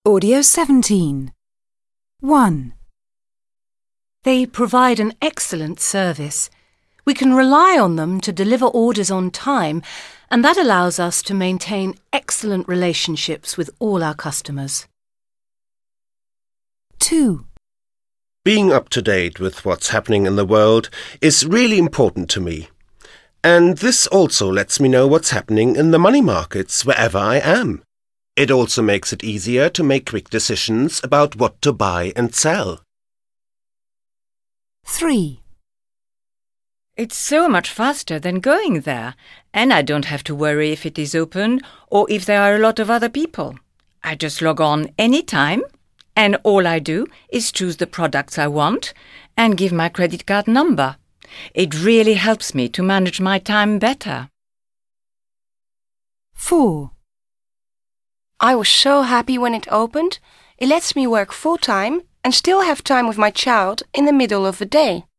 Audio 17. 1. They provide an excellent service. We can rely on them to deliver orders on time, and that allows us to maintain excellent relationships with all our customers. 2. Being up to date with what's happening in the world is really important to me. And this also lets me know what's happening in the money markets wherever I am. It also makes it easier to make quick decisions about what to buy and sell. 3. It's so much faster than going there, and I don't have to worry if it is open or if there are a lot of other people. I just log on any time, and all I do is choose the products I want and give my credit card number. It really helps me to manage my time better. 4. I was so happy when it opened. It lets me work full-time and still have time with my child in the middle of the day.